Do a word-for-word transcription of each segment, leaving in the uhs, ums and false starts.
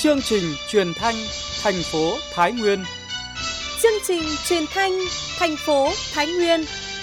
Chương trình truyền thanh thành phố Thái Nguyên. Chương trình truyền thanh thành phố Thái Nguyên.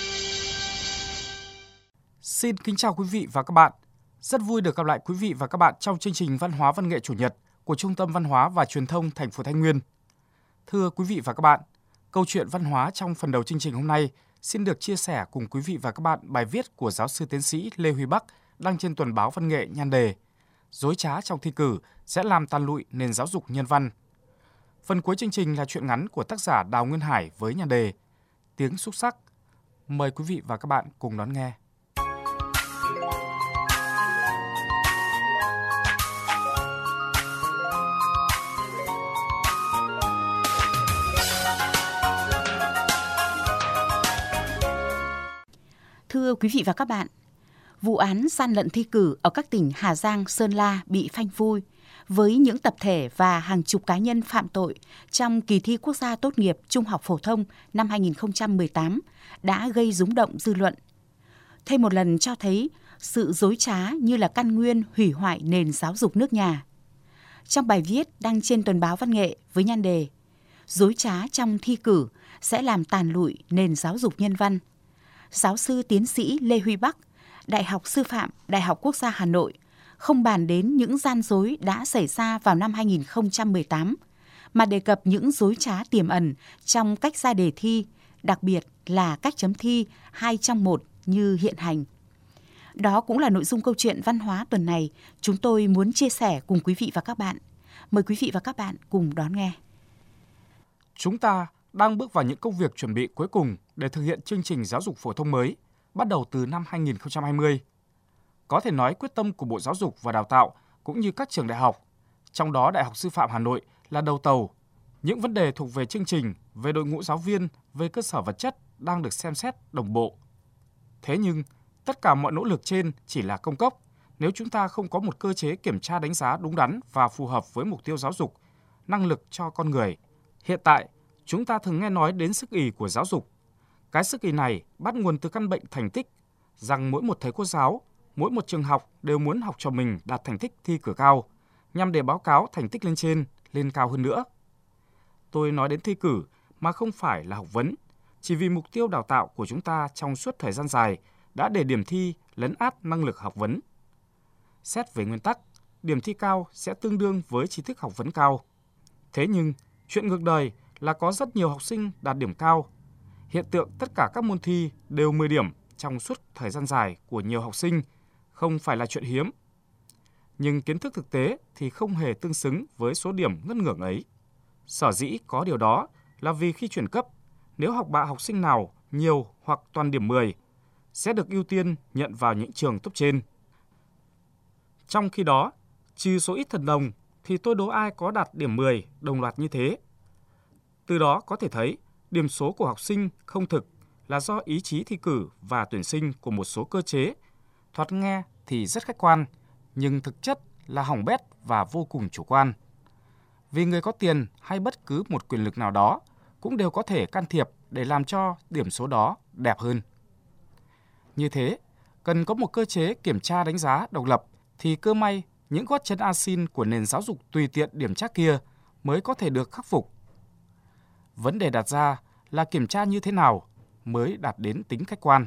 Xin kính chào quý vị và các bạn. Rất vui được gặp lại quý vị và các bạn trong chương trình Văn hóa Văn nghệ Chủ nhật của Trung tâm Văn hóa và Truyền thông thành phố Thái Nguyên. Thưa quý vị và các bạn, câu chuyện văn hóa trong phần đầu chương trình hôm nay xin được chia sẻ cùng quý vị và các bạn bài viết của giáo sư tiến sĩ Lê Huy Bắc đăng trên tuần báo Văn nghệ nhan đề Dối trá trong thi cử sẽ làm tàn lụi nền giáo dục nhân văn. Phần cuối chương trình là truyện ngắn của tác giả Đào Nguyên Hải với nhan đề Tiếng xúc sắc. Mời quý vị và các bạn cùng đón nghe. Thưa quý vị và các bạn, vụ án gian lận thi cử ở các tỉnh Hà Giang, Sơn La bị phanh phui với những tập thể và hàng chục cá nhân phạm tội trong kỳ thi quốc gia tốt nghiệp trung học phổ thông năm hai không một tám đã gây rúng động dư luận. Thêm một lần cho thấy sự dối trá như là căn nguyên hủy hoại nền giáo dục nước nhà. Trong bài viết đăng trên tuần báo Văn nghệ với nhan đề Dối trá trong thi cử sẽ làm tàn lụi nền giáo dục nhân văn, giáo sư tiến sĩ Lê Huy Bắc, Đại học Sư phạm, Đại học Quốc gia Hà Nội không bàn đến những gian dối đã xảy ra vào năm hai không một tám, mà đề cập những dối trá tiềm ẩn trong cách ra đề thi, đặc biệt là cách chấm thi hai trong một như hiện hành. Đó cũng là nội dung câu chuyện văn hóa tuần này chúng tôi muốn chia sẻ cùng quý vị và các bạn. Mời quý vị và các bạn cùng đón nghe. Chúng ta đang bước vào những công việc chuẩn bị cuối cùng để thực hiện chương trình giáo dục phổ thông mới, bắt đầu từ năm hai không hai không. Có thể nói quyết tâm của Bộ Giáo dục và Đào tạo cũng như các trường đại học, trong đó Đại học Sư phạm Hà Nội là đầu tàu. Những vấn đề thuộc về chương trình, về đội ngũ giáo viên, về cơ sở vật chất đang được xem xét đồng bộ. Thế nhưng, tất cả mọi nỗ lực trên chỉ là công cốc nếu chúng ta không có một cơ chế kiểm tra đánh giá đúng đắn và phù hợp với mục tiêu giáo dục, năng lực cho con người. Hiện tại, chúng ta thường nghe nói đến sức ì của giáo dục. Cái sức ì này bắt nguồn từ căn bệnh thành tích, rằng mỗi một thầy cô giáo, mỗi một trường học đều muốn học trò mình đạt thành tích thi cử cao, nhằm để báo cáo thành tích lên trên, lên cao hơn nữa. Tôi nói đến thi cử mà không phải là học vấn, chỉ vì mục tiêu đào tạo của chúng ta trong suốt thời gian dài đã để điểm thi lấn át năng lực học vấn. Xét về nguyên tắc, điểm thi cao sẽ tương đương với tri thức học vấn cao. Thế nhưng, chuyện ngược đời là có rất nhiều học sinh đạt điểm cao. Hiện tượng tất cả các môn thi đều mười điểm trong suốt thời gian dài của nhiều học sinh không phải là chuyện hiếm. Nhưng kiến thức thực tế thì không hề tương xứng với số điểm ngất ngưởng ấy. Sở dĩ có điều đó là vì khi chuyển cấp, nếu học bạ học sinh nào nhiều hoặc toàn điểm mười, sẽ được ưu tiên nhận vào những trường top trên. Trong khi đó, trừ số ít thần đồng thì tôi đố ai có đạt điểm mười đồng loạt như thế. Từ đó có thể thấy điểm số của học sinh không thực là do ý chí thi cử và tuyển sinh của một số cơ chế. Thoạt nghe thì rất khách quan, nhưng thực chất là hỏng bét và vô cùng chủ quan. Vì người có tiền hay bất cứ một quyền lực nào đó cũng đều có thể can thiệp để làm cho điểm số đó đẹp hơn. Như thế, cần có một cơ chế kiểm tra đánh giá độc lập thì cơ may những gót chân a xin của nền giáo dục tùy tiện điểm trác kia mới có thể được khắc phục. Vấn đề đặt ra là kiểm tra như thế nào mới đạt đến tính khách quan.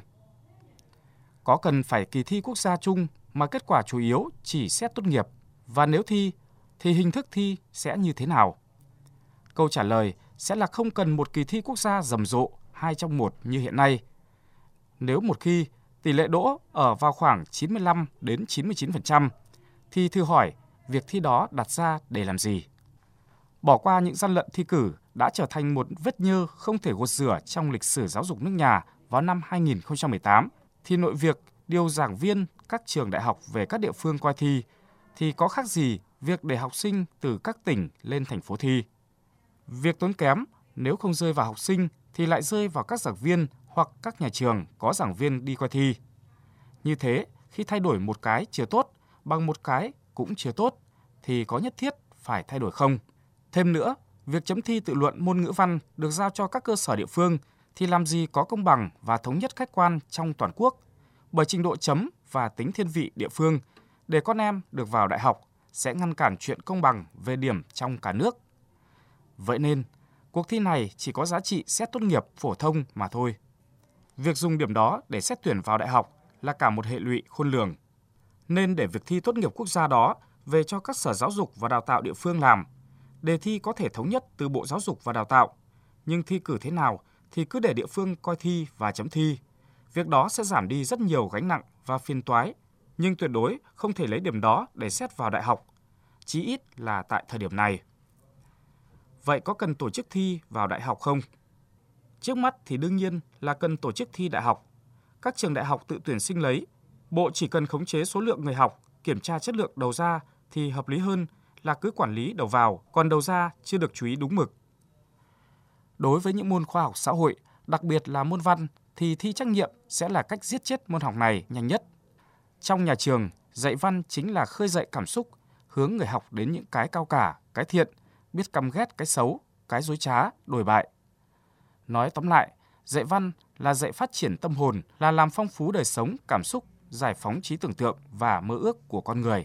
Có cần phải kỳ thi quốc gia chung mà kết quả chủ yếu chỉ xét tốt nghiệp, và nếu thi thì hình thức thi sẽ như thế nào? Câu trả lời sẽ là không cần một kỳ thi quốc gia rầm rộ hai trong một như hiện nay. Nếu một khi tỷ lệ đỗ ở vào khoảng chín mươi lăm đến chín mươi chín phần trăm thì thử hỏi việc thi đó đặt ra để làm gì? Bỏ qua những gian lận thi cử đã trở thành một vết nhơ không thể gột rửa trong lịch sử giáo dục nước nhà vào năm hai không một tám, thì nội việc điều giảng viên các trường đại học về các địa phương coi thi thì có khác gì việc để học sinh từ các tỉnh lên thành phố thi. Việc tốn kém nếu không rơi vào học sinh thì lại rơi vào các giảng viên hoặc các nhà trường có giảng viên đi coi thi. Như thế, khi thay đổi một cái chưa tốt bằng một cái cũng chưa tốt thì có nhất thiết phải thay đổi không? Thêm nữa, việc chấm thi tự luận môn ngữ văn được giao cho các cơ sở địa phương thì làm gì có công bằng và thống nhất khách quan trong toàn quốc, bởi trình độ chấm và tính thiên vị địa phương để con em được vào đại học sẽ ngăn cản chuyện công bằng về điểm trong cả nước. Vậy nên, cuộc thi này chỉ có giá trị xét tốt nghiệp phổ thông mà thôi. Việc dùng điểm đó để xét tuyển vào đại học là cả một hệ lụy khôn lường. Nên để việc thi tốt nghiệp quốc gia đó về cho các sở giáo dục và đào tạo địa phương làm, đề thi có thể thống nhất từ Bộ Giáo dục và Đào tạo, nhưng thi cử thế nào thì cứ để địa phương coi thi và chấm thi. Việc đó sẽ giảm đi rất nhiều gánh nặng và phiền toái, nhưng tuyệt đối không thể lấy điểm đó để xét vào đại học, chí ít là tại thời điểm này. Vậy có cần tổ chức thi vào đại học không? Trước mắt thì đương nhiên là cần tổ chức thi đại học. Các trường đại học tự tuyển sinh lấy, Bộ chỉ cần khống chế số lượng người học, kiểm tra chất lượng đầu ra thì hợp lý hơn là cứ quản lý đầu vào, còn đầu ra chưa được chú ý đúng mực. Đối với những môn khoa học xã hội, đặc biệt là môn văn, thì thi trắc nghiệm sẽ là cách giết chết môn học này nhanh nhất. Trong nhà trường, dạy văn chính là khơi dậy cảm xúc, hướng người học đến những cái cao cả, cái thiện, biết căm ghét cái xấu, cái dối trá, đồi bại. Nói tóm lại, dạy văn là dạy phát triển tâm hồn, là làm phong phú đời sống, cảm xúc, giải phóng trí tưởng tượng và mơ ước của con người.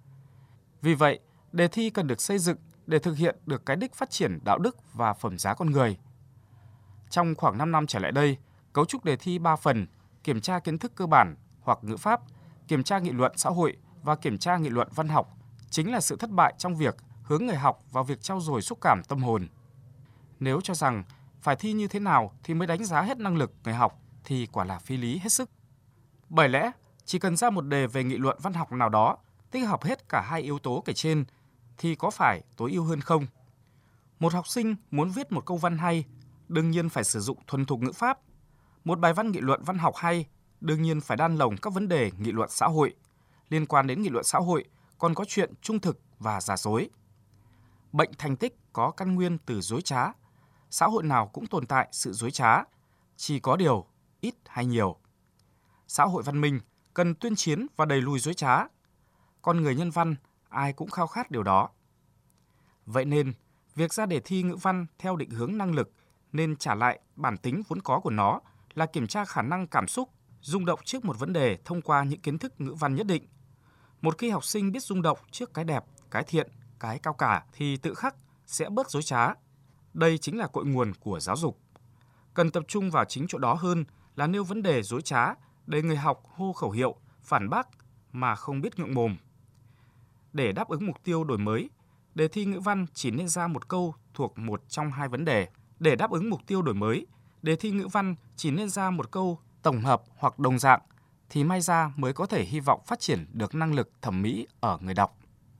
Vì vậy, đề thi cần được xây dựng để thực hiện được cái đích phát triển đạo đức và phẩm giá con người. Trong khoảng năm năm trở lại đây, cấu trúc đề thi ba phần, kiểm tra kiến thức cơ bản hoặc ngữ pháp, kiểm tra nghị luận xã hội và kiểm tra nghị luận văn học, chính là sự thất bại trong việc hướng người học vào việc trau dồi xúc cảm tâm hồn. Nếu cho rằng phải thi như thế nào thì mới đánh giá hết năng lực người học thì quả là phi lý hết sức. Bởi lẽ, chỉ cần ra một đề về nghị luận văn học nào đó, tích hợp hết cả hai yếu tố kể trên, thì có phải tối ưu hơn không? Một học sinh muốn viết một câu văn hay, đương nhiên phải sử dụng thuần thục ngữ pháp. Một bài văn nghị luận văn học hay, đương nhiên phải đan lồng các vấn đề nghị luận xã hội. Liên quan đến nghị luận xã hội, còn có chuyện trung thực và giả dối. Bệnh thành tích có căn nguyên từ dối trá. Xã hội nào cũng tồn tại sự dối trá, chỉ có điều ít hay nhiều. Xã hội văn minh cần tuyên chiến và đẩy lùi dối trá. Con người nhân văn, ai cũng khao khát điều đó. Vậy nên, việc ra đề thi ngữ văn theo định hướng năng lực nên trả lại bản tính vốn có của nó là kiểm tra khả năng cảm xúc, rung động trước một vấn đề thông qua những kiến thức ngữ văn nhất định. Một khi học sinh biết rung động trước cái đẹp, cái thiện, cái cao cả thì tự khắc sẽ bớt dối trá. Đây chính là cội nguồn của giáo dục. Cần tập trung vào chính chỗ đó hơn là nêu vấn đề dối trá để người học hô khẩu hiệu, phản bác mà không biết ngượng mồm. Để đáp ứng mục tiêu đổi mới, đề thi ngữ văn chỉ nên ra một câu thuộc một trong hai vấn đề. Để đáp ứng mục tiêu đổi mới, đề thi ngữ văn chỉ nên ra một câu tổng hợp hoặc đồng dạng, thì may ra mới có thể hy vọng phát triển được năng lực thẩm mỹ ở người đọc.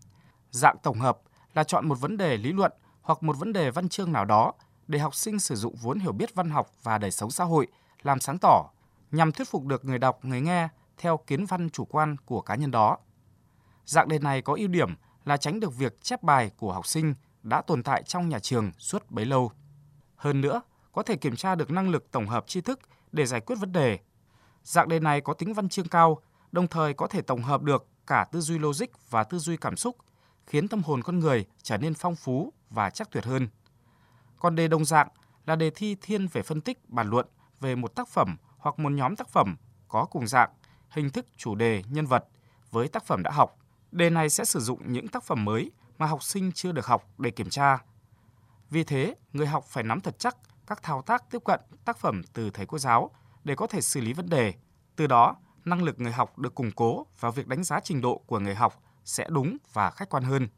Dạng tổng hợp là chọn một vấn đề lý luận hoặc một vấn đề văn chương nào đó để học sinh sử dụng vốn hiểu biết văn học và đời sống xã hội làm sáng tỏ, nhằm thuyết phục được người đọc, người nghe theo kiến văn chủ quan của cá nhân đó. Dạng đề này có ưu điểm là tránh được việc chép bài của học sinh đã tồn tại trong nhà trường suốt bấy lâu. Hơn nữa, có thể kiểm tra được năng lực tổng hợp tri thức để giải quyết vấn đề. Dạng đề này có tính văn chương cao, đồng thời có thể tổng hợp được cả tư duy logic và tư duy cảm xúc, khiến tâm hồn con người trở nên phong phú và chắc tuyệt hơn. Còn đề đồng dạng là đề thi thiên về phân tích, bàn luận về một tác phẩm hoặc một nhóm tác phẩm có cùng dạng, hình thức, chủ đề, nhân vật với tác phẩm đã học. Đề này sẽ sử dụng những tác phẩm mới mà học sinh chưa được học để kiểm tra. Vì thế, người học phải nắm thật chắc các thao tác tiếp cận tác phẩm từ thầy cô giáo để có thể xử lý vấn đề. Từ đó, năng lực người học được củng cố và việc đánh giá trình độ của người học sẽ đúng và khách quan hơn.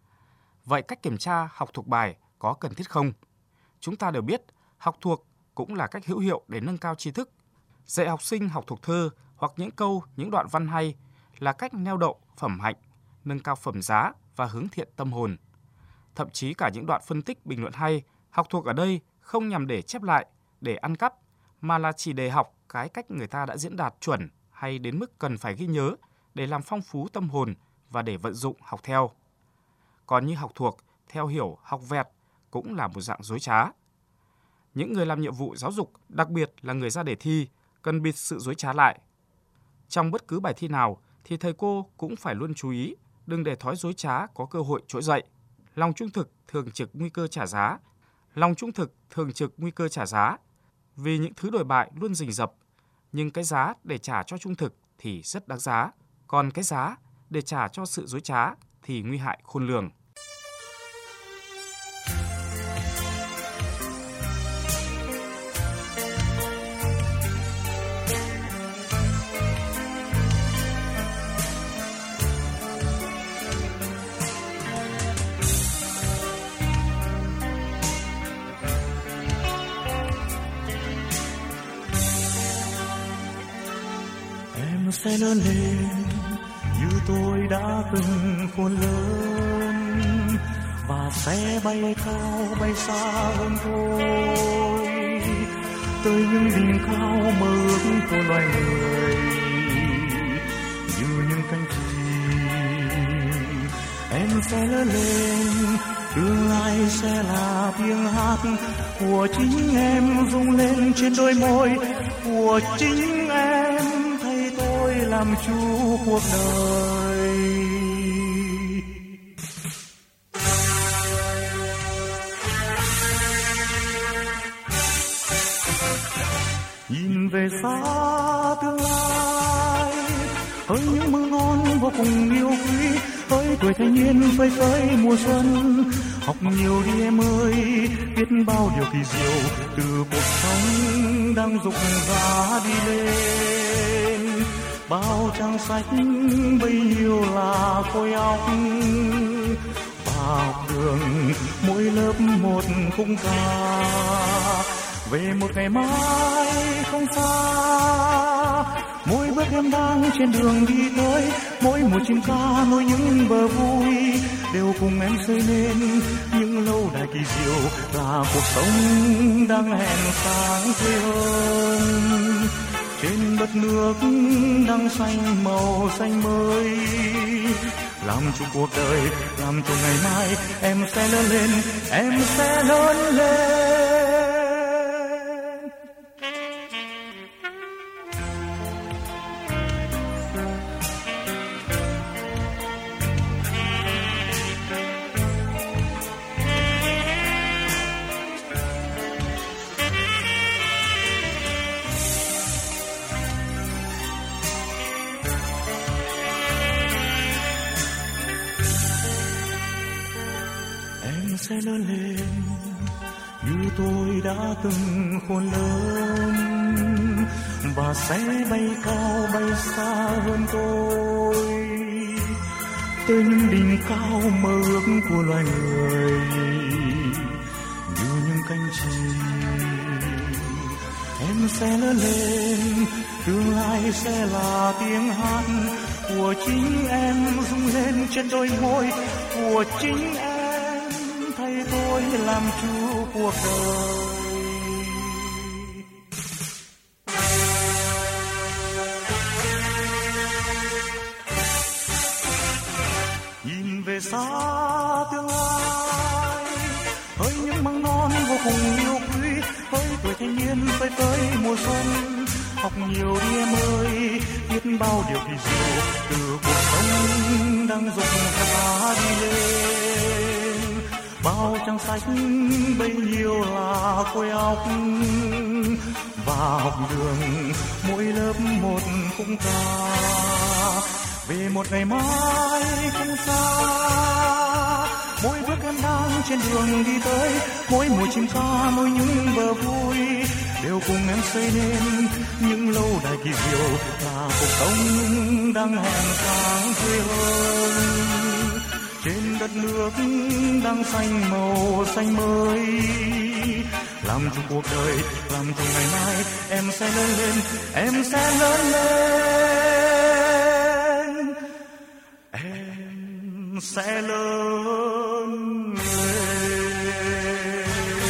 Vậy cách kiểm tra học thuộc bài có cần thiết không? Chúng ta đều biết, học thuộc cũng là cách hữu hiệu để nâng cao tri thức. Dạy học sinh học thuộc thơ hoặc những câu, những đoạn văn hay là cách neo đậu phẩm hạnh, nâng cao phẩm giá và hướng thiện tâm hồn. Thậm chí cả những đoạn phân tích bình luận hay, học thuộc ở đây không nhằm để chép lại, để ăn cắp, mà là chỉ để học cái cách người ta đã diễn đạt chuẩn hay đến mức cần phải ghi nhớ để làm phong phú tâm hồn và để vận dụng học theo. Còn như học thuộc, theo hiểu, học vẹt cũng là một dạng dối trá. Những người làm nhiệm vụ giáo dục, đặc biệt là người ra đề thi, cần bịt sự dối trá lại. Trong bất cứ bài thi nào thì thầy cô cũng phải luôn chú ý, đừng để thói dối trá có cơ hội trỗi dậy. Lòng trung thực thường trực nguy cơ trả giá. Lòng trung thực thường trực nguy cơ trả giá. Vì những thứ đổi bại luôn rình rập, nhưng cái giá để trả cho trung thực thì rất đáng giá. Còn cái giá để trả cho sự dối trá thì nguy hại khôn lường. Sẽ lớn lên như tôi đã từng khôn lớn và sẽ bay cao bay xa hơn tôi tới những đỉnh cao mơ ước của loài người như những cánh chim. Em sẽ lớn lên, tương lai sẽ là tiếng hát của chính em rung lên trên đôi môi của chính em, làm chủ cuộc đời. Nhìn về xa tương lai, hỡi những mơ ngon vô cùng yêu quý, hỡi tuổi thanh niên phơi phới mùa xuân, học nhiều đi em ơi, biết bao điều kỳ diệu từ cuộc sống đang rục rã đi lên. Bao trang sách bấy nhiêu là khối óc, và học đường mỗi lớp một khung ca về một ngày mai không xa. Mỗi bước em đang trên đường đi tới, mỗi một chim ca nuôi những bờ vui đều cùng em xây nên những lâu đài kỳ diệu là cuộc sống đang hẹn sáng tươi hơn. Trên đất nước đang xanh màu xanh mới, làm cho cuộc đời, làm cho ngày mai em sẽ lớn lên, em sẽ lớn lên. Sẽ lớn lên như tôi đã từng khôn lớn và sẽ bay cao bay xa hơn tôi tới những đỉnh cao mơ ước của loài người như những cánh chim. Em sẽ lớn lên, tương lai sẽ là tiếng hát của chính em rung lên trên đôi môi của chính em. Tôi làm chủ cuộc đời. Nhìn về xa tương lai, hỡi những măng non vô cùng yêu quý, hỡi tuổi thanh niên phơi phới mùa xuân, học nhiều đi em ơi, biết bao điều kỳ diệu từ cuộc sống đang rục rã đi lên. Bao trang sách bấy nhiêu là khối óc, và học đường mỗi lớp một khung ca về một ngày mai không xa. Mỗi bước em đang trên đường đi tới, mỗi mùa chim ca nuôi những bờ vui đều cùng em xây nên những lâu đài kỳ diệu là cuộc sống đang hẹn sáng tươi hơn. Trên đất nước đang xanh màu xanh mới, làm cho cuộc đời, làm cho ngày mai em sẽ lớn lên, em sẽ lớn lên, em sẽ lớn lên.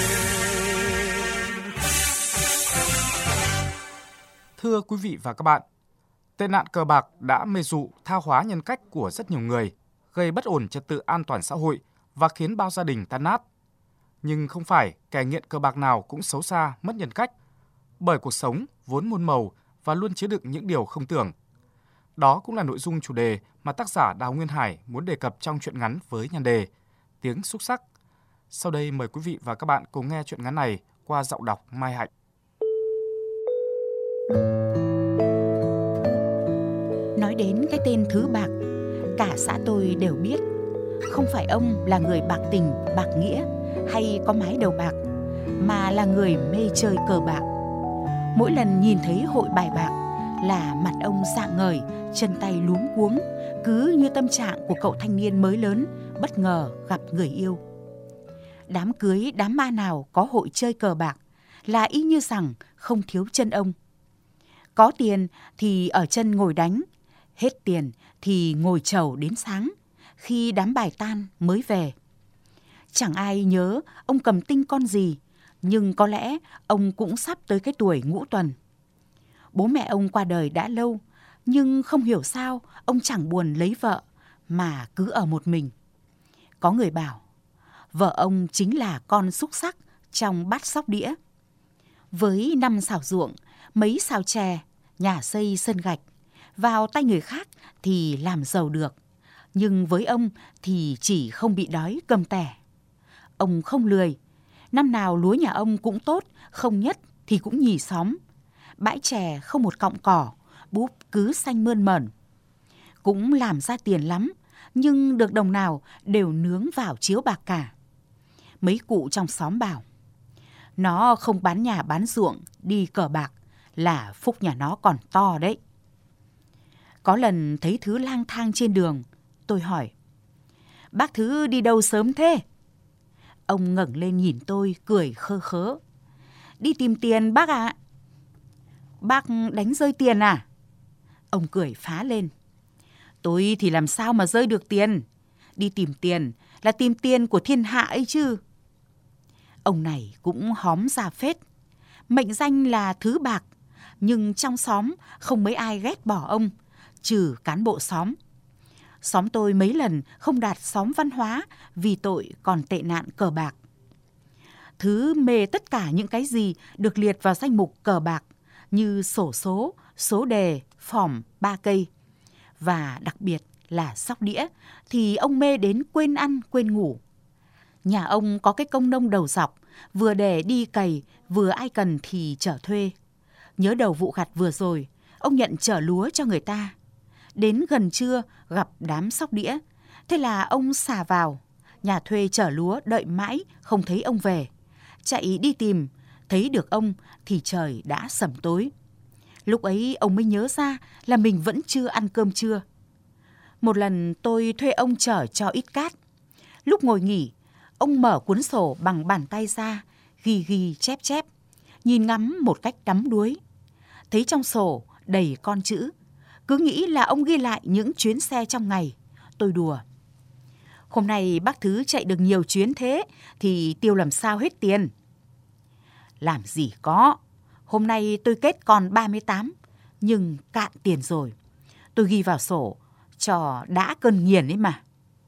Thưa quý vị và các bạn, tệ nạn cờ bạc đã mê dụ tha hóa nhân cách của rất nhiều người, gây bất ổn trật tự an toàn xã hội và khiến bao gia đình tan nát. Nhưng không phải kẻ nghiện cờ bạc nào cũng xấu xa, mất nhân cách, bởi cuộc sống vốn muôn màu và luôn chứa đựng những điều không tưởng. Đó cũng là nội dung chủ đề mà tác giả Đào Nguyên Hải muốn đề cập trong truyện ngắn với nhan đề Tiếng xúc sắc. Sau đây mời quý vị và các bạn cùng nghe truyện ngắn này qua giọng đọc Mai Hạnh. Nói đến cái tên thứ bạc, cả xã tôi đều biết. không phải ông là người bạc tình, bạc nghĩa hay có mái đầu bạc, mà là người mê chơi cờ bạc. Mỗi lần nhìn thấy hội bài bạc là mặt ông rạng ngời, chân tay luống cuống, cứ như tâm trạng của cậu thanh niên mới lớn bất ngờ gặp người yêu. Đám cưới, đám ma nào có hội chơi cờ bạc là y như rằng không thiếu chân ông. Có tiền thì ở chân ngồi đánh, hết tiền thì ngồi chầu đến sáng, khi đám bài tan mới về. Chẳng ai nhớ ông cầm tinh con gì, nhưng có lẽ ông cũng sắp tới cái tuổi ngũ tuần. Bố mẹ ông qua đời đã lâu, nhưng không hiểu sao ông chẳng buồn lấy vợ mà cứ ở một mình. Có người bảo vợ ông chính là con xúc xắc trong bát sóc đĩa. Với năm xào ruộng, mấy xào chè, nhà xây sân gạch, vào tay người khác thì làm giàu được, nhưng với ông thì chỉ không bị đói cầm tẻ. Ông không lười, năm nào lúa nhà ông cũng tốt, không nhất thì cũng nhì xóm. Bãi chè không một cọng cỏ, búp cứ xanh mơn mởn. Cũng làm ra tiền lắm, nhưng được đồng nào đều nướng vào chiếu bạc cả. Mấy cụ trong xóm bảo, nó không bán nhà bán ruộng, đi cờ bạc là phúc nhà nó còn to đấy. Có lần thấy Thứ lang thang trên đường, tôi hỏi, bác Thứ đi đâu sớm thế? Ông ngẩng lên nhìn tôi, cười khơ khớ. Đi tìm tiền bác ạ. Bác đánh rơi tiền à? Ông cười phá lên. Tôi thì làm sao mà rơi được tiền? Đi tìm tiền là tìm tiền của thiên hạ ấy chứ. Ông này cũng hóm ra phết. Mệnh danh là Thứ Bạc, nhưng trong xóm không mấy ai ghét bỏ ông, trừ cán bộ xóm. Xóm tôi mấy lần không đạt xóm văn hóa vì tội còn tệ nạn cờ bạc. Thứ mê tất cả những cái gì được liệt vào danh mục cờ bạc, như xổ số, số đề, phỏm, ba cây. Và đặc biệt là sóc đĩa thì ông mê đến quên ăn quên ngủ. Nhà ông có cái công nông đầu dọc, vừa để đi cày, vừa ai cần thì chở thuê. Nhớ đầu vụ gặt vừa rồi, ông nhận chở lúa cho người ta. Đến gần trưa gặp đám sóc đĩa, thế là ông xà vào. Nhà thuê chở lúa đợi mãi không thấy ông về. Chạy đi tìm, thấy được ông thì trời đã sẩm tối. Lúc ấy ông mới nhớ ra là mình vẫn chưa ăn cơm trưa. Một lần tôi thuê ông chở cho ít cát. Lúc ngồi nghỉ, ông mở cuốn sổ bằng bàn tay ra, ghi ghi chép chép, nhìn ngắm một cách đắm đuối. Thấy trong sổ đầy con chữ, cứ nghĩ là ông ghi lại những chuyến xe trong ngày. Tôi đùa, hôm nay bác Thứ chạy được nhiều chuyến thế thì tiêu làm sao hết tiền. Làm gì có, hôm nay tôi kết còn ba mươi tám, nhưng cạn tiền rồi. Tôi ghi vào sổ cho đã cơn nghiền ấy mà.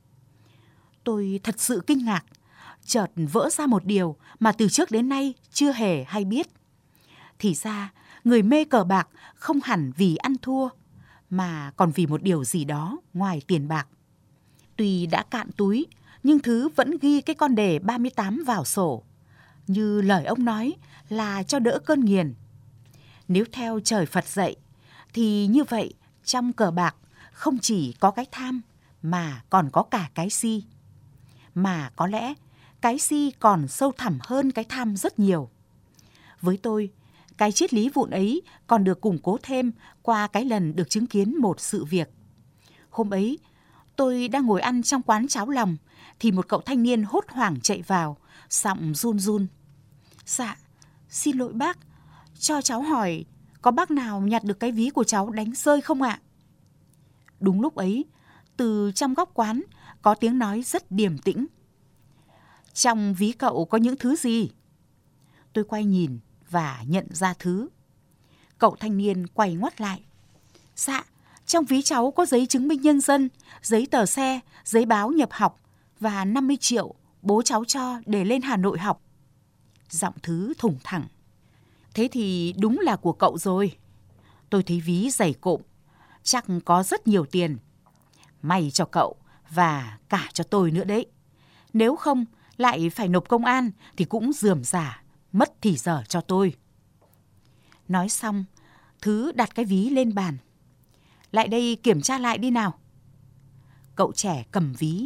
Tôi thật sự kinh ngạc, chợt vỡ ra một điều mà từ trước đến nay chưa hề hay biết. Thì ra, người mê cờ bạc không hẳn vì ăn thua, mà còn vì một điều gì đó ngoài tiền bạc. Tuy đã cạn túi, nhưng Thứ vẫn ghi cái con đề ba mươi tám vào sổ. Như lời ông nói là cho đỡ cơn nghiền. Nếu theo trời Phật dạy, thì như vậy trong cờ bạc không chỉ có cái tham, mà còn có cả cái si. Mà có lẽ cái si còn sâu thẳm hơn cái tham rất nhiều. Với tôi, cái triết lý vụn ấy còn được củng cố thêm qua cái lần được chứng kiến một sự việc. Hôm ấy, tôi đang ngồi ăn trong quán cháo lòng, thì một cậu thanh niên hốt hoảng chạy vào, giọng run run. Dạ, xin lỗi bác, cho cháu hỏi, có bác nào nhặt được cái ví của cháu đánh rơi không ạ? Đúng lúc ấy, từ trong góc quán có tiếng nói rất điềm tĩnh. Trong ví cậu có những thứ gì? Tôi quay nhìn và nhận ra Thứ. Cậu thanh niên quay ngoắt lại. Dạ, trong ví cháu có giấy chứng minh nhân dân, giấy tờ xe, giấy báo nhập học và năm mươi triệu bố cháu cho để lên Hà Nội học. Giọng Thứ thủng thẳng. Thế thì đúng là của cậu rồi. Tôi thấy ví dày cộm, chắc có rất nhiều tiền. May cho cậu và cả cho tôi nữa đấy. Nếu không lại phải nộp công an thì cũng rườm rà, mất thì giờ cho tôi. Nói xong, Thứ đặt cái ví lên bàn. Lại đây kiểm tra lại đi nào. Cậu trẻ cầm ví,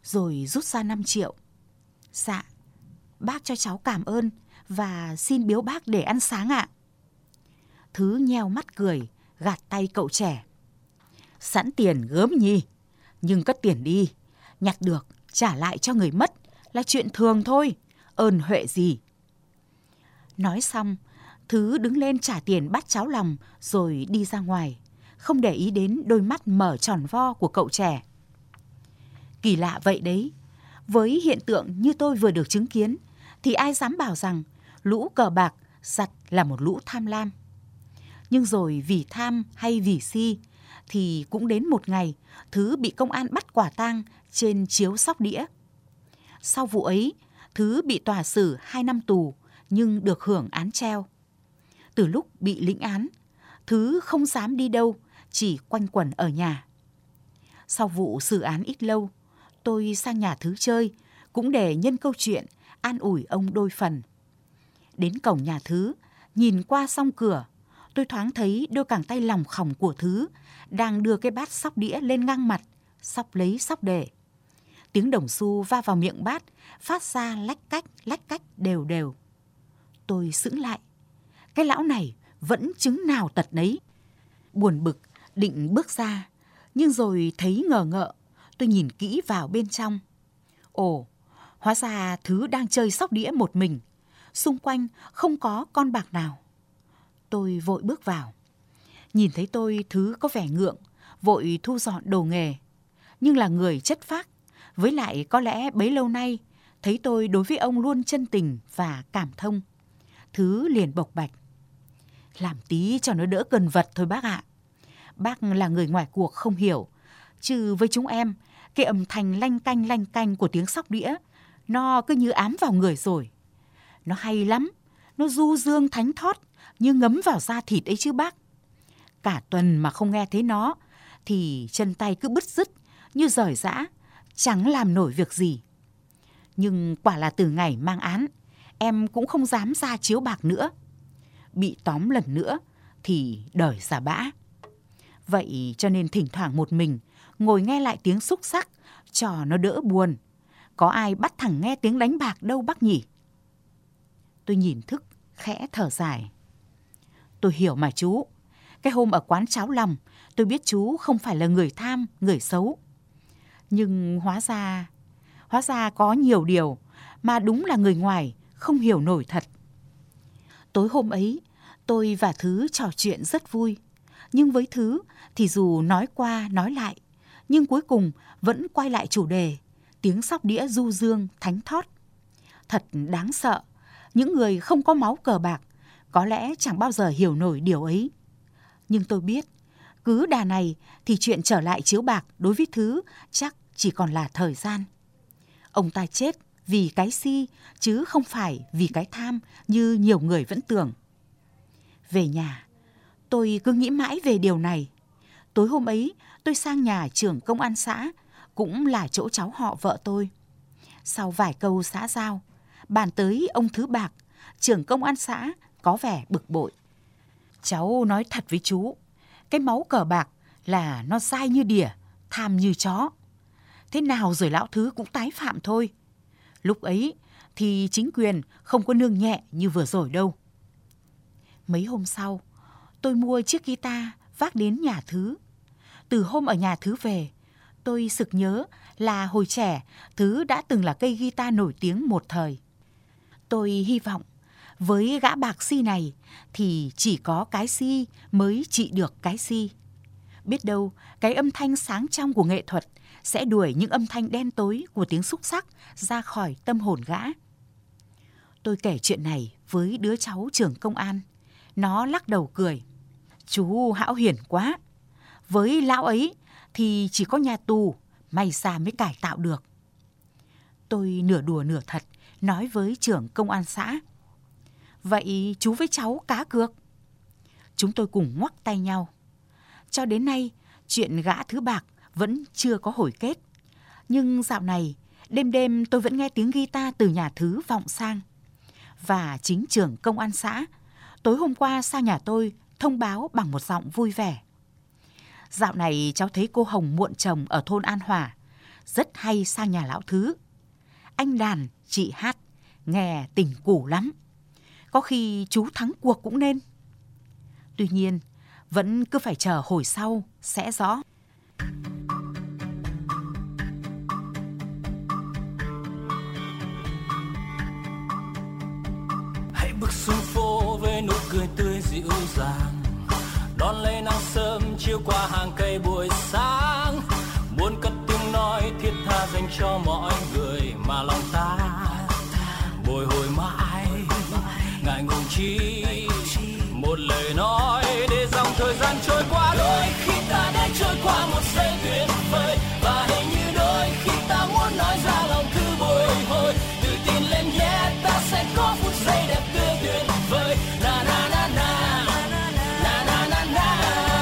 rồi rút ra năm triệu. Dạ, bác cho cháu cảm ơn và xin biếu bác để ăn sáng ạ. Thứ nheo mắt cười, gạt tay cậu trẻ. Sẵn tiền gớm nhì, nhưng cất tiền đi, nhặt được trả lại cho người mất là chuyện thường thôi, ơn huệ gì. Nói xong, Thứ đứng lên trả tiền bắt cháu lòng rồi đi ra ngoài, không để ý đến đôi mắt mở tròn vo của cậu trẻ. Kỳ lạ vậy đấy, với hiện tượng như tôi vừa được chứng kiến thì ai dám bảo rằng lũ cờ bạc giặt là một lũ tham lam. Nhưng rồi vì tham hay vì si thì cũng đến một ngày Thứ bị công an bắt quả tang trên chiếu sóc đĩa. Sau vụ ấy, Thứ bị tòa xử hai năm tù nhưng được hưởng án treo. Từ lúc bị lĩnh án, Thứ không dám đi đâu, chỉ quanh quẩn ở nhà. Sau vụ xử án ít lâu, tôi sang nhà Thứ chơi, cũng để nhân câu chuyện an ủi ông đôi phần. Đến cổng nhà Thứ, nhìn qua song cửa, tôi thoáng thấy đôi cẳng tay lỏng khỏng của Thứ đang đưa cái bát sóc đĩa lên ngang mặt, sóc lấy sóc để. Tiếng đồng xu va vào miệng bát, phát ra lách cách, lách cách đều đều. Tôi sững lại. Cái lão này vẫn chứng nào tật nấy. Buồn bực, định bước ra, nhưng rồi thấy ngờ ngợ. Tôi nhìn kỹ vào bên trong. Ồ, hóa ra Thứ đang chơi sóc đĩa một mình. Xung quanh không có con bạc nào. Tôi vội bước vào. Nhìn thấy tôi, Thứ có vẻ ngượng, vội thu dọn đồ nghề. Nhưng là người chất phác, với lại có lẽ bấy lâu nay thấy tôi đối với ông luôn chân tình và cảm thông. Thứ liền bộc bạch. Làm tí cho nó đỡ cần vật thôi bác ạ. Bác là người ngoài cuộc không hiểu, chứ với chúng em, cái âm thanh lanh canh lanh canh của tiếng sóc đĩa, nó cứ như ám vào người rồi. Nó hay lắm, nó du dương thánh thót, như ngấm vào da thịt ấy chứ bác. Cả tuần mà không nghe thấy nó, thì chân tay cứ bứt rứt, như rời rã, chẳng làm nổi việc gì. Nhưng quả là từ ngày mang án, em cũng không dám ra chiếu bạc nữa. Bị tóm lần nữa thì đời giả bã. Vậy cho nên thỉnh thoảng một mình ngồi nghe lại tiếng xúc xắc cho nó đỡ buồn. Có ai bắt thẳng nghe tiếng đánh bạc đâu bác nhỉ? Tôi nhìn Thức khẽ thở dài. Tôi hiểu mà chú. Cái hôm ở quán cháo lòng, tôi biết chú không phải là người tham, người xấu. Nhưng hóa ra, hóa ra có nhiều điều mà đúng là người ngoài không hiểu nổi thật. Tối hôm ấy, tôi và Thứ trò chuyện rất vui. Nhưng với Thứ thì dù nói qua nói lại, nhưng cuối cùng vẫn quay lại chủ đề, tiếng sóc đĩa du dương thánh thót. Thật đáng sợ, những người không có máu cờ bạc có lẽ chẳng bao giờ hiểu nổi điều ấy. Nhưng tôi biết, cứ đà này thì chuyện trở lại chiếu bạc đối với Thứ chắc chỉ còn là thời gian. Ông ta chết vì cái si chứ không phải vì cái tham như nhiều người vẫn tưởng. Về nhà, tôi cứ nghĩ mãi về điều này. Tối hôm ấy, tôi sang nhà trưởng công an xã, cũng là chỗ cháu họ vợ tôi. Sau vài câu xã giao, bàn tới ông Thứ Bạc, trưởng công an xã có vẻ bực bội. Cháu nói thật với chú, cái máu cờ bạc là nó dai như đỉa, tham như chó. Thế nào rồi lão Thứ cũng tái phạm thôi. Lúc ấy thì chính quyền không có nương nhẹ như vừa rồi đâu. Mấy hôm sau, tôi mua chiếc guitar vác đến nhà Thứ. Từ hôm ở nhà Thứ về, tôi sực nhớ là hồi trẻ Thứ đã từng là cây guitar nổi tiếng một thời. Tôi hy vọng với gã bạc si này thì chỉ có cái si mới trị được cái si. Biết đâu cái âm thanh sáng trong của nghệ thuật sẽ đuổi những âm thanh đen tối của tiếng xúc xắc ra khỏi tâm hồn gã. Tôi kể chuyện này với đứa cháu trưởng công an. Nó lắc đầu cười. Chú hão hiển quá. Với lão ấy thì chỉ có nhà tù may ra mới cải tạo được. Tôi nửa đùa nửa thật nói với trưởng công an xã. Vậy chú với cháu cá cược? Chúng tôi cùng ngoắc tay nhau. Cho đến nay, chuyện gã Thứ Bạc vẫn chưa có hồi kết. Nhưng dạo này, đêm đêm tôi vẫn nghe tiếng guitar từ nhà Thứ vọng sang. Và chính trưởng công an xã tối hôm qua sang nhà tôi thông báo bằng một giọng vui vẻ. Dạo này cháu thấy cô Hồng muộn chồng ở thôn An Hòa. rất hay sang nhà lão Thứ. Anh đàn, chị hát, nghe tình cũ lắm. Có khi chú thắng cuộc cũng nên. Tuy nhiên, vẫn cứ phải chờ hồi sau sẽ rõ. Hãy bước xuống phố với nụ cười tươi dịu dàng, đón lấy nắng sớm chiếu qua hàng cây buổi sáng. Muốn cất tiếng nói thiết tha dành cho mọi người mà lòng ta bồi hồi mãi, ngại ngùng chi một lời nói để dòng thời gian trôi qua. Đôi khi ta đã trôi qua một giây tuyệt vời, và hình như đôi khi ta muốn nói ra lòng cứ bồi hồi. Tự tin lên nhé, ta sẽ có phút giây đẹp tươi tuyệt vời. Na na na na na na na na.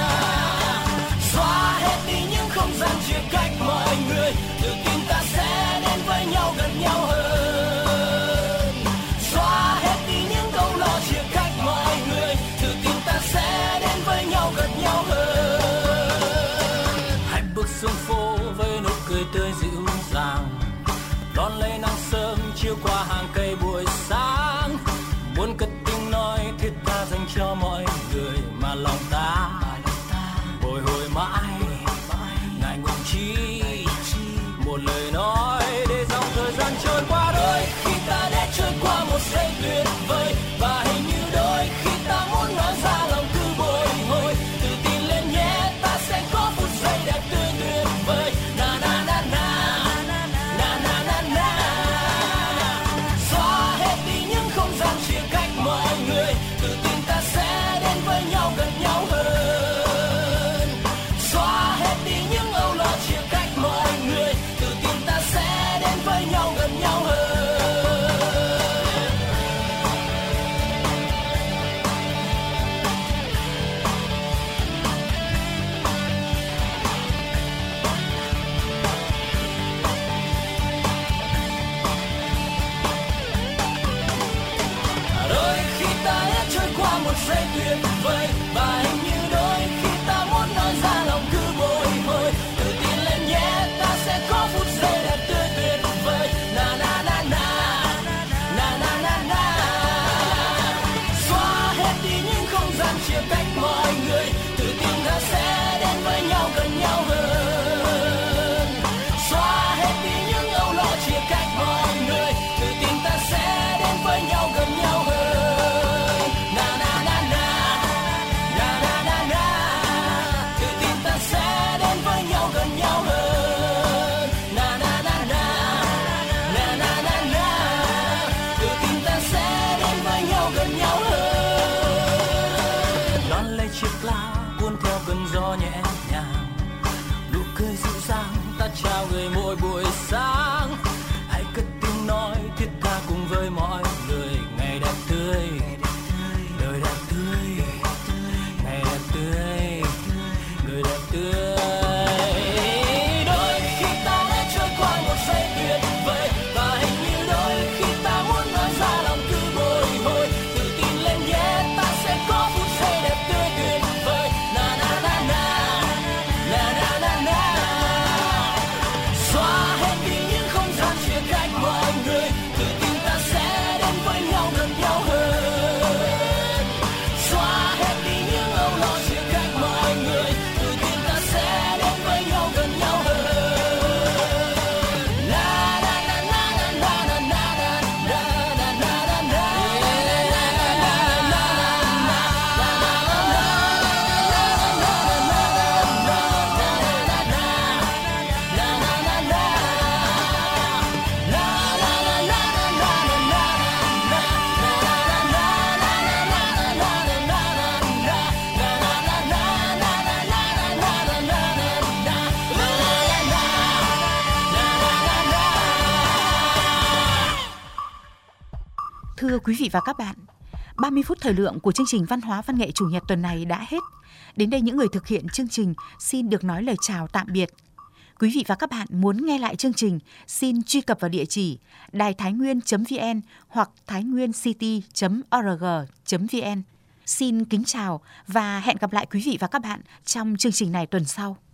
Xóa hết đi những không gian chia cách mọi người, tự tin ta sẽ đến với nhau, gần nhau hơn. Xóa hết đi những câu lo chia cách mọi người, tự tin ta sẽ đến với nhau, gần nhau hơn. Hãy bước xuống phố với nụ cười tươi dịu dàng, đón lấy nắng sớm chiếu qua hàng cây buổi sáng. Muốn cất tiếng nói thiết tha dành cho mọi người mà lòng ta bồi hồi mãi, ngại ngùng chi một lời nói để dòng thời gian trôi qua. Đôi khi ta đã trôi qua một giây tuyệt vời, và hình như đôi khi ta muốn nói ra lòng cứ bồi hồi. Tự tin lên nhé, ta sẽ có phút giây đẹp tươi tuyệt vời. Na na na na na na na na. Xóa hết đi những không gian chia cách mọi người, tự tin ta sẽ đến với nhau, gần nhau hơn. Xóa hết đi những âu lo chia cách mọi người, tự tin ta sẽ đến với nhau, gần nhau hơn. Đôi khi ta đã trôi qua một giây tuyệt vời, và hình như đôi khi ta muốn nói ra lòng cứ bồi hồi. Tự tin lên nhé, ta sẽ có phút giây đẹp tươi tuyệt vời. Na na na na na na na na. Xóa hết đi những không gian chia cách mọi người, tự tin ta sẽ đến với nhau, gần nhau hơn. Xóa hết đi những âu lo chia cách mọi người, tự tin ta sẽ đến với nhau, gần nhau hơn. Na na na na na na na na. Tự tin ta sẽ đến với nhau, gần nhau hơn. Na na na na na na na na. Tự tin ta sẽ đến với nhau, gần nhau hơn. Đón lấy chiếc lá cuốn theo cơn gió nhẹ nhàng, nụ cười dịu dàng ta trao người mỗi buổi sáng. Hãy cất tiếng nói thiết tha cùng với mọi người, ngày đẹp tươi, đời đẹp tươi, ngày đẹp tươi, người đẹp tươi. Đôi khi ta đã trôi qua một giây tuyệt vời, và hình như đôi khi ta muốn nói ra lòng cứ bồi hồi. Tự tin lên nhé, ta sẽ có phút giây đẹp tươi tuyệt vời. Na na na na na na na na. Xóa hết đi những không gian chia cách mọi người, tự tin ta sẽ đến với nhau, gần nhau hơn. Xóa hết đi những âu lo chia cách mọi người, tự tin ta sẽ đến với nhau, gần nhau hơn. Na na na na na na na na na na na na. Thưa quý vị và các bạn, ba mươi phút thời lượng của chương trình Văn hóa Văn nghệ Chủ nhật tuần này đã hết. Đến đây những người thực hiện chương trình xin được nói lời chào tạm biệt. Quý vị và các bạn muốn nghe lại chương trình, xin truy cập vào địa chỉ đài thái nguyên chấm vn hoặc thái nguyên city chấm org chấm vn. Xin kính chào và hẹn gặp lại quý vị và các bạn trong chương trình này tuần sau.